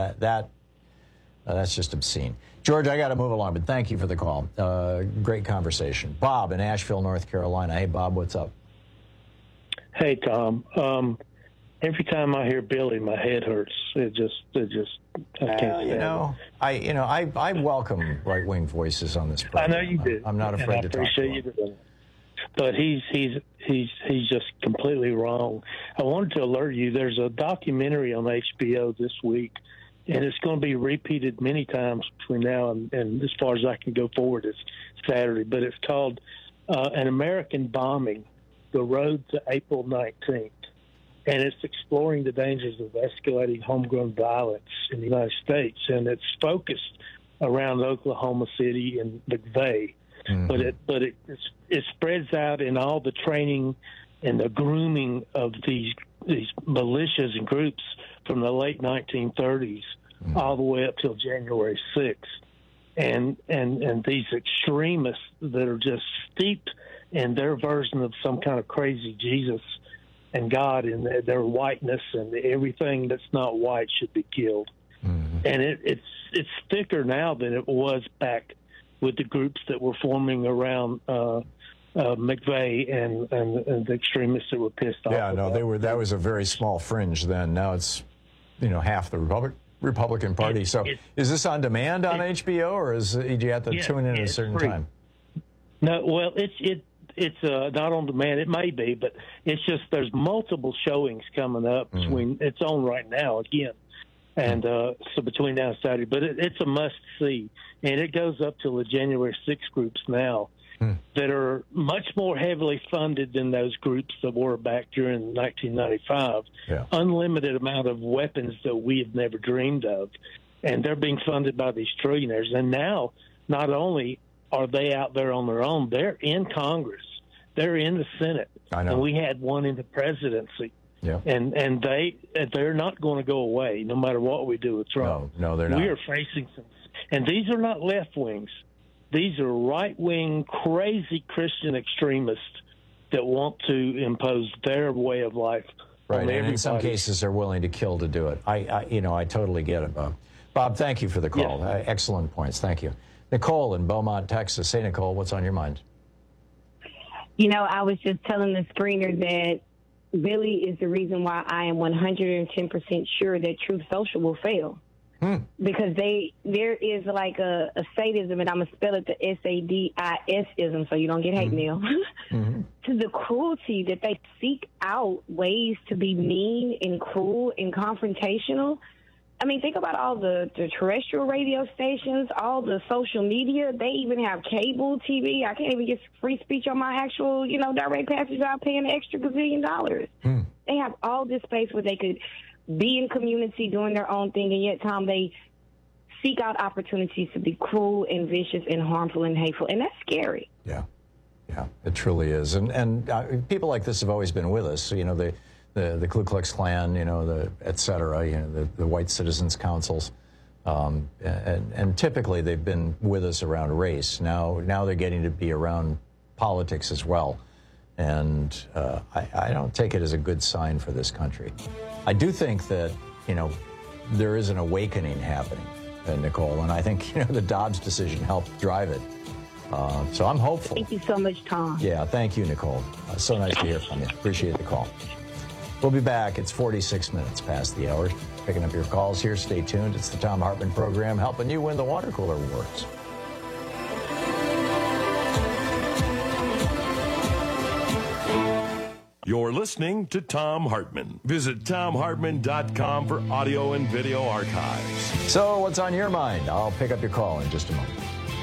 that's just obscene. George, I got to move along, but thank you for the call. Great conversation. Bob in Asheville, North Carolina. Hey, Bob, what's up? Hey, Tom. Every time I hear Billy, my head hurts. I can't stand it. I welcome right-wing voices on this program. I know you do. I'm not afraid to talk to you doing. But he's just completely wrong. I wanted to alert you. There's a documentary on HBO this week, and it's going to be repeated many times between now and as far as I can go forward, it's Saturday. But it's called An American Bombing: The Road to April 19th. And it's exploring the dangers of escalating homegrown violence in the United States. And it's focused around Oklahoma City and McVeigh. Mm-hmm. But it spreads out in all the training and the grooming of these militias and groups from the late 1930s all the way up till January 6th. And these extremists that are just steeped in their version of some kind of crazy Jesus and God and their whiteness, and everything that's not white should be killed. Mm-hmm. And it's thicker now than it was back with the groups that were forming around McVeigh and the extremists that were pissed off. Yeah, no, that was a very small fringe then. Now it's half the Republican Party. So is this on demand on HBO, or do you have to tune in at a certain time? No, well, it's not on demand. It may be, but it's just there's multiple showings coming up. It's on right now again, And so between now and Saturday, but it's a must-see. And it goes up to the January 6 groups now that are much more heavily funded than those groups that were back during 1995. Yeah. Unlimited amount of weapons that we have never dreamed of. And they're being funded by these trillionaires. And now, not only are they out there on their own, they're in Congress. They're in the Senate. I know. And we had one in the presidency. Yeah. And they're not going to go away no matter what we do with Trump. No, they're not. We are facing some, and these are not left wings. These are right wing, crazy Christian extremists that want to impose their way of life. Right, on and everybody. in some cases are willing to kill to do it. I totally get it, Bob. Bob, thank you for the call. Yes. Excellent points. Thank you. Nicole in Beaumont, Texas. Hey, Nicole, what's on your mind? I was just telling the screener that Billy is the reason why I am 110% sure that Truth Social will fail. Because there is like a sadism, and I'm going to spell it the SADIS-ism so you don't get hate mail, to the cruelty that they seek out ways to be mean and cruel and confrontational. I mean, think about all the terrestrial radio stations, all the social media. They even have cable TV. I can't even get free speech on my actual, direct passage without paying an extra gazillion dollars. They have all this space where they could be in community doing their own thing, and yet, Tom, they seek out opportunities to be cruel and vicious and harmful and hateful, and that's scary. Yeah, it truly is. And people like this have always been with us. The Ku Klux Klan, et cetera, the White Citizens Councils. And typically they've been with us around race. Now they're getting to be around politics as well. And I don't take it as a good sign for this country. I do think that, there is an awakening happening, Nicole, and I think, the Dobbs decision helped drive it. So I'm hopeful. Thank you so much, Tom. Yeah, thank you, Nicole. So nice to hear from you. Appreciate the call. We'll be back. It's 46 minutes past the hour. Picking up your calls here. Stay tuned. It's the Thom Hartmann Program, helping you win the water cooler awards. You're listening to Thom Hartmann. Visit ThomHartmann.com for audio and video archives. So what's on your mind? I'll pick up your call in just a moment.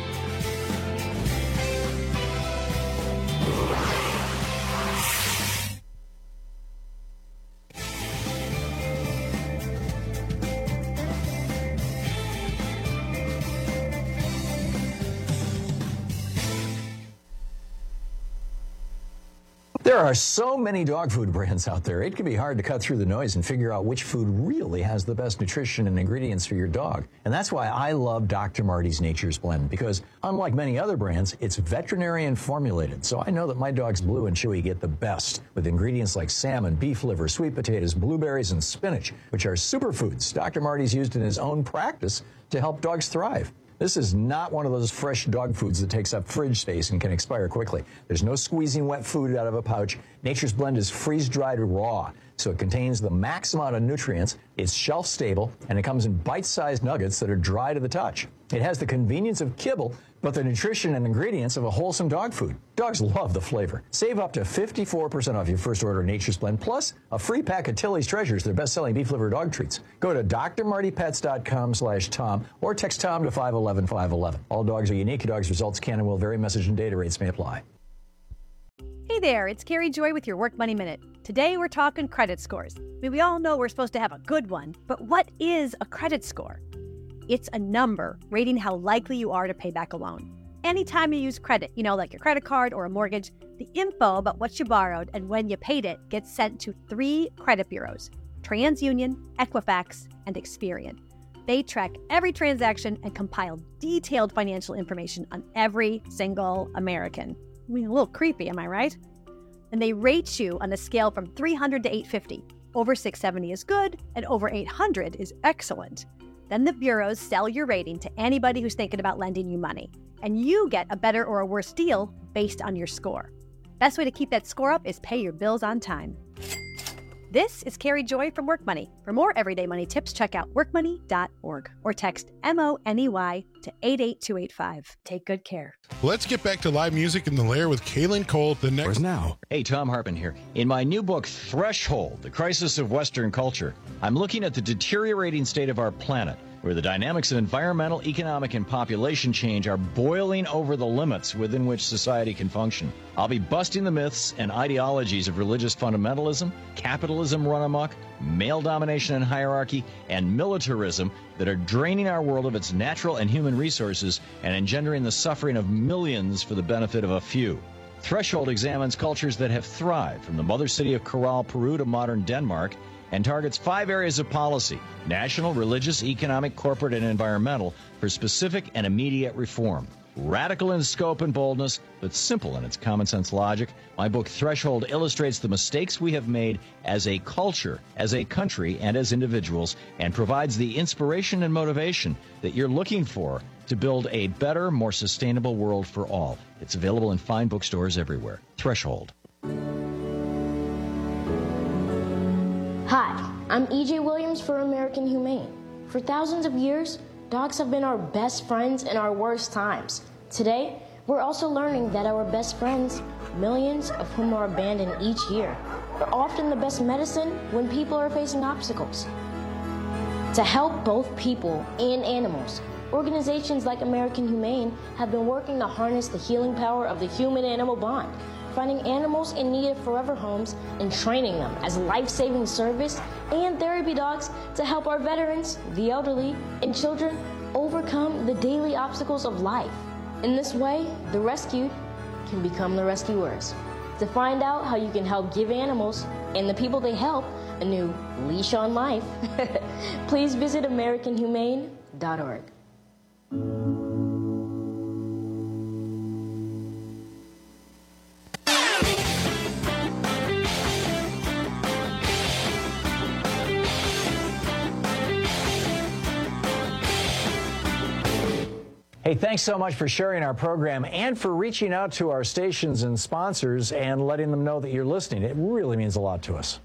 There are so many dog food brands out there, it can be hard to cut through the noise and figure out which food really has the best nutrition and ingredients for your dog. And that's why I love Dr. Marty's Nature's Blend, because unlike many other brands, it's veterinarian formulated. So I know that my dogs Blue and Chewy get the best with ingredients like salmon, beef liver, sweet potatoes, blueberries, and spinach, which are superfoods Dr. Marty's used in his own practice to help dogs thrive. This is not one of those fresh dog foods that takes up fridge space and can expire quickly. There's no squeezing wet food out of a pouch. Nature's Blend is freeze-dried raw, so it contains the max amount of nutrients, it's shelf-stable, and it comes in bite-sized nuggets that are dry to the touch. It has the convenience of kibble, but the nutrition and ingredients of a wholesome dog food. Dogs love the flavor. Save up to 54% off your first order of Nature's Blend, plus a free pack of Tilly's Treasures, their best-selling beef liver dog treats. Go to drmartypets.com/Tom or text Tom to 511-511. All dogs are unique. Your dog's results can and will vary. Message and data rates may apply. Hey there, it's Carrie Joy with your Work Money Minute. Today we're talking credit scores. We all know we're supposed to have a good one, but what is a credit score? It's a number rating how likely you are to pay back a loan. Anytime you use credit, like your credit card or a mortgage, the info about what you borrowed and when you paid it gets sent to 3 credit bureaus: TransUnion, Equifax, and Experian. They track every transaction and compile detailed financial information on every single American. I mean, a little creepy, am I right? And they rate you on a scale from 300 to 850. Over 670 is good, and over 800 is excellent. Then the bureaus sell your rating to anybody who's thinking about lending you money, and you get a better or a worse deal based on your score. Best way to keep that score up is pay your bills on time. This is Carrie Joy from Work Money. For more everyday money tips, check out workmoney.org or text MONEY to 88285. Take good care. Let's get back to live music in the Lair with Kaylin Cole the next now. Hey, Tom Hartman here. In my new book, Threshold, The Crisis of Western Culture, I'm looking at the deteriorating state of our planet, where the dynamics of environmental, economic, and population change are boiling over the limits within which society can function. I'll be busting the myths and ideologies of religious fundamentalism, capitalism run amok, male domination and hierarchy, and militarism that are draining our world of its natural and human resources and engendering the suffering of millions for the benefit of a few. Threshold examines cultures that have thrived, from the mother city of Corral, Peru to modern Denmark, and targets 5 areas of policy: national, religious, economic, corporate, and environmental, for specific and immediate reform. Radical in scope and boldness, but simple in its common sense logic, my book Threshold illustrates the mistakes we have made as a culture, as a country, and as individuals, and provides the inspiration and motivation that you're looking for to build a better, more sustainable world for all. It's available in fine bookstores everywhere. Threshold. Hi, I'm E.J. Williams for American Humane. For thousands of years, dogs have been our best friends in our worst times. Today, we're also learning that our best friends, millions of whom are abandoned each year, are often the best medicine when people are facing obstacles. To help both people and animals, organizations like American Humane have been working to harness the healing power of the human-animal bond, finding animals in need of forever homes and training them as life-saving service and therapy dogs to help our veterans, the elderly, and children overcome the daily obstacles of life. In this way, the rescued can become the rescuers. To find out how you can help give animals and the people they help a new leash on life, please visit AmericanHumane.org. Hey, thanks so much for sharing our program and for reaching out to our stations and sponsors and letting them know that you're listening. It really means a lot to us.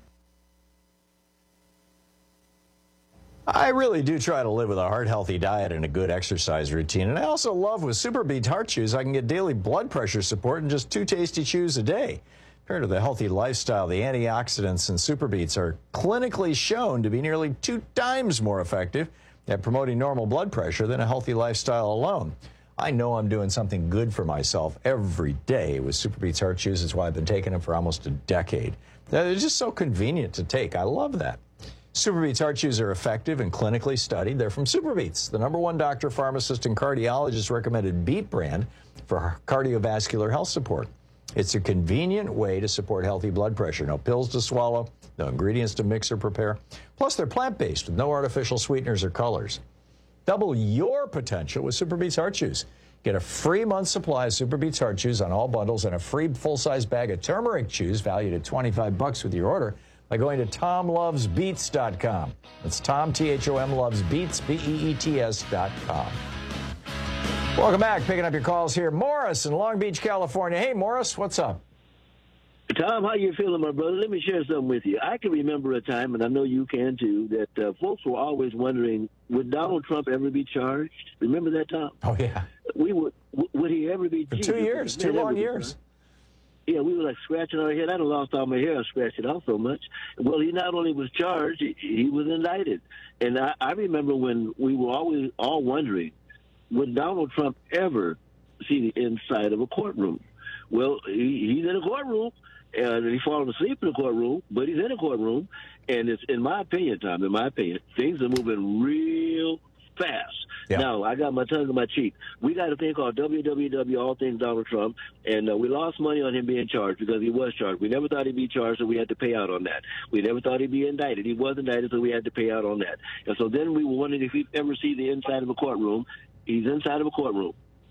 I really do try to live with a heart-healthy diet and a good exercise routine. And I also love with Super Beets Heart Chews, I can get daily blood pressure support in just 2 tasty chews a day. Compared to the healthy lifestyle, the antioxidants in Super Beets are clinically shown to be nearly 2 times more effective at promoting normal blood pressure than a healthy lifestyle alone. I know I'm doing something good for myself every day with Super Beets Heart Chews. That's why I've been taking them for almost a decade. They're just so convenient to take. I love that. Super Beets Heart Chews are effective and clinically studied. They're from Super Beets, the #1 doctor, pharmacist, and cardiologist recommended beet brand for cardiovascular health support. It's a convenient way to support healthy blood pressure. No pills to swallow, no ingredients to mix or prepare. Plus, they're plant-based with no artificial sweeteners or colors. Double your potential with Super Beets Heart Chews. Get a free month supply of Super Beets Heart Chews on all bundles and a free full-size bag of turmeric chews valued at $25 with your order by going to TomLovesBeets.com. That's Tom, T-H-O-M, loves Beets, B-E-E-T-S.com. Welcome back. Picking up your calls here. Morris in Long Beach, California. Hey, Morris, what's up? Tom, how you feeling, my brother? Let me share something with you. I can remember a time, and I know you can too, that folks were always wondering, would Donald Trump ever be charged? Remember that, Tom? Oh, yeah. Would he ever be? For 2 years, 2 long years. Yeah, we were like scratching our head. I done lost all my hair. I scratched it off so much. Well, he not only was charged, he was indicted. And I remember when we were always all wondering, would Donald Trump ever see the inside of a courtroom? Well, he's in a courtroom, and he's falling asleep in the courtroom, but he's in a courtroom, and it's, in my opinion, Tom, things are moving real fast. Yeah. Now, I got my tongue in my cheek. We got a thing called WWW, All Things Donald Trump, and we lost money on him being charged because he was charged. We never thought he'd be charged, so we had to pay out on that. We never thought he'd be indicted. He was indicted, so we had to pay out on that. And so then we were wondering if he'd ever see the inside of a courtroom. He's inside of a courtroom.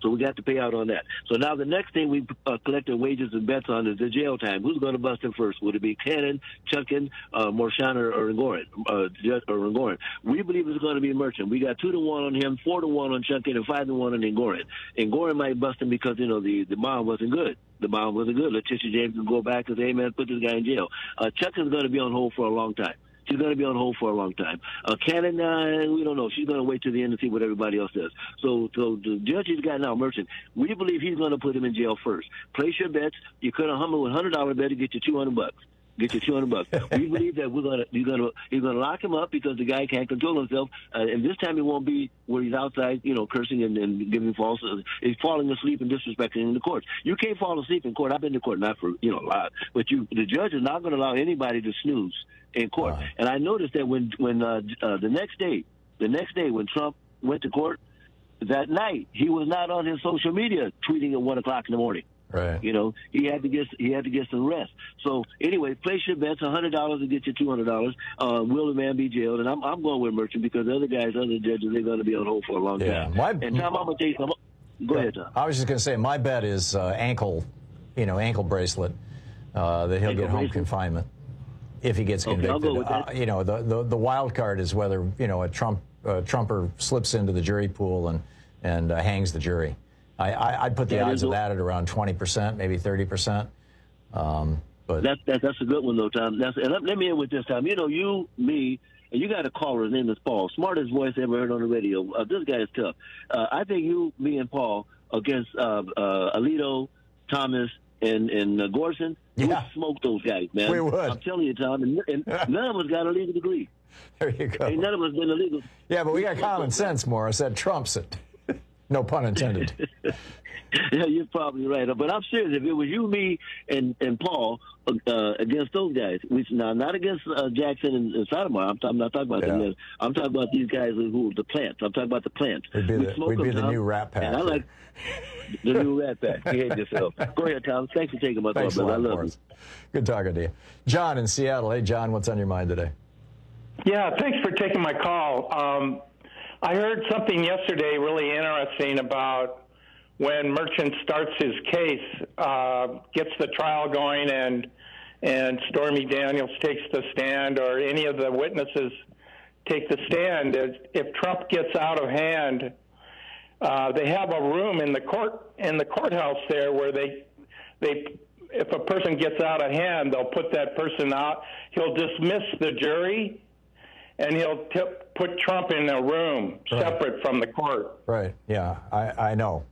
So we got to pay out on that. So now the next thing we collected wages and bets on is the jail time. Who's going to bust him first? Would it be Cannon, Chunkin, Marshawn, or Engoron? We believe it's going to be Merchant. We got 2-1 on him, 4-1 on Chunkin, and 5-1 on Engoron. Engoron might bust him because, the bond wasn't good. The bond wasn't good. Letitia James can go back and say, hey, man, put this guy in jail. Chunkin's going to be on hold for a long time. She's going to be on hold for a long time. Cannon, we don't know. She's going to wait till the end to see what everybody else does. So the judge he's got now, Merchant, we believe he's going to put him in jail first. Place your bets. You could have humbled with $100 bet to get you $200. Get you $200. We believe that he's gonna lock him up because the guy can't control himself, and this time it won't be where he's outside, cursing and giving false. He's falling asleep and disrespecting in the court. You can't fall asleep in court. I've been to court not for a lot, but the judge is not going to allow anybody to snooze in court. Right. And I noticed that when the next day when Trump went to court, that night he was not on his social media tweeting at 1:00 in the morning. Right. He had to get some rest. So anyway, place your bets. $100 to get you $200. Will the man be jailed? And I'm going with Merchant because the other judges, they're going to be on hold for a long time. And Tom, I'm going to tell you something. Go ahead, Tom. I was just going to say my bet is ankle bracelet that he'll get home confinement if he gets convicted. I'll go with that. The wild card is whether a Trumper slips into the jury pool and hangs the jury. I'd put the odds of that at around 20%, maybe 30%. But that's a good one, though, Tom. And let me end with this, Tom. You, me, and you got a caller. His name is Paul. Smartest voice ever heard on the radio. This guy is tough. I think you, me, and Paul against Alito, Thomas, and Gorson, we would smoke those guys, man. We would. I'm telling you, Tom. And none of us got a legal degree. There you go. Ain't none of us been illegal. Yeah, but we got common sense, Morris. That trumps it. No pun intended. Yeah, you're probably right. But I'm serious. If it was you, me, and Paul against those guys, not against Jackson and Sotomayor. I'm not talking about them. I'm talking about these guys who the plants. I'm talking about the plants. We'd be the new Rat Pack. And I like the new Rat Pack. Behave yourself. Go ahead, Tom. Thanks for taking my call, brother. I love you. Good talking to you. John in Seattle. Hey, John, what's on your mind today? Yeah, thanks for taking my call. I heard something yesterday really interesting about when Merchant starts his case, gets the trial going, and Stormy Daniels takes the stand, or any of the witnesses take the stand. If Trump gets out of hand, they have a room in the courthouse there where they if a person gets out of hand, they'll put that person out. He'll dismiss the jury, and he'll put Trump in a room separate from the court. Right. Yeah, I know.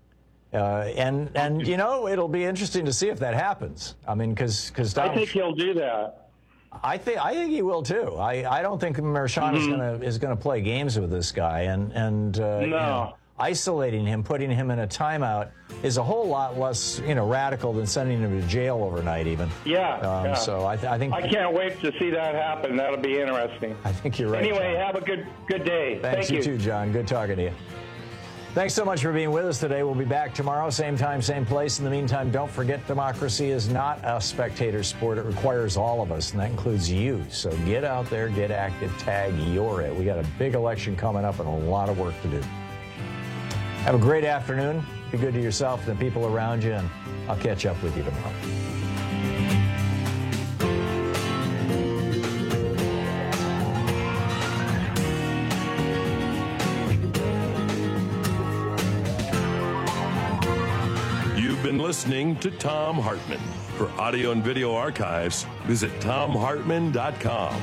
And it'll be interesting to see if that happens. I mean, because I think he'll do that. I think he will too. I don't think Merchan is gonna play games with this guy, and no. Isolating him, putting him in a timeout is a whole lot less, radical than sending him to jail overnight, even. Yeah. So I think I can't wait to see that happen. That'll be interesting. I think you're right. Anyway, John. have a good day. Thanks, you too, John. Good talking to you. Thanks so much for being with us today. We'll be back tomorrow, same time, same place. In the meantime, don't forget democracy is not a spectator sport. It requires all of us, and that includes you. So get out there, get active, tag you're it. We got a big election coming up and a lot of work to do. Have a great afternoon. Be good to yourself and the people around you, and I'll catch up with you tomorrow. You've been listening to Thom Hartmann. For audio and video archives, visit ThomHartmann.com.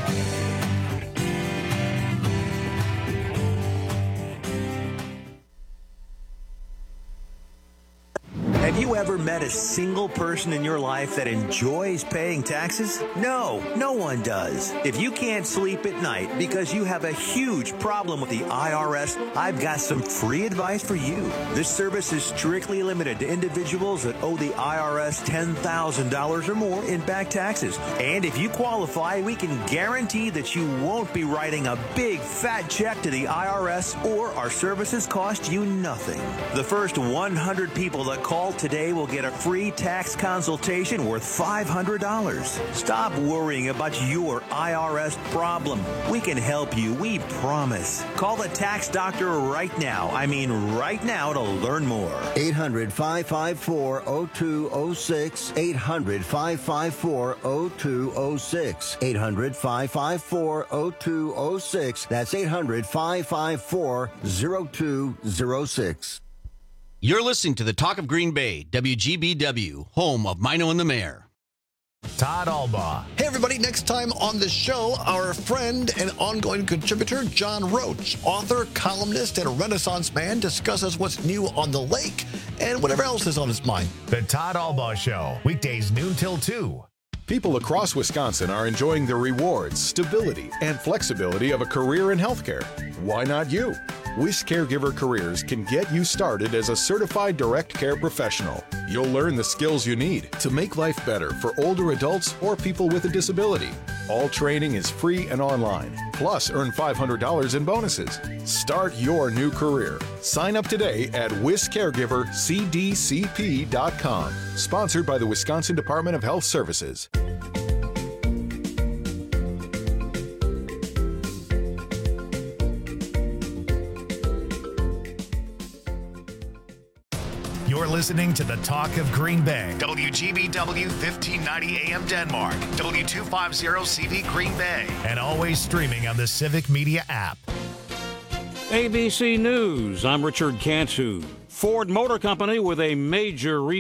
Have you ever met a single person in your life that enjoys paying taxes? No, no one does. If you can't sleep at night because you have a huge problem with the IRS, I've got some free advice for you. This service is strictly limited to individuals that owe the IRS $10,000 or more in back taxes. And if you qualify, we can guarantee that you won't be writing a big fat check to the IRS, or our services cost you nothing. The first 100 people that call today will get a free tax consultation worth $500. Stop worrying about your IRS problem. We can help you, we promise. Call the tax doctor right now. I mean right now to learn more. 800-554-0206. 800-554-0206. 800-554-0206. That's 800-554-0206. You're listening to the Talk of Green Bay, WGBW, home of Mino and the Mayor. Todd Albaugh. Hey, everybody. Next time on the show, our friend and ongoing contributor, John Roach, author, columnist, and a Renaissance man, discusses what's new on the lake and whatever else is on his mind. The Todd Albaugh Show, weekdays noon till 2. People across Wisconsin are enjoying the rewards, stability, and flexibility of a career in healthcare. Why not you? WIS Caregiver Careers can get you started as a certified direct care professional. You'll learn the skills you need to make life better for older adults or people with a disability. All training is free and online. Plus, earn $500 in bonuses. Start your new career. Sign up today at WisCaregiverCDCP.com. Sponsored by the Wisconsin Department of Health Services. You're listening to the Talk of Green Bay. WGBW 1590 AM Denmark. W250CV Green Bay. And always streaming on the Civic Media app. ABC News, I'm Richard Cantu. Ford Motor Company with a major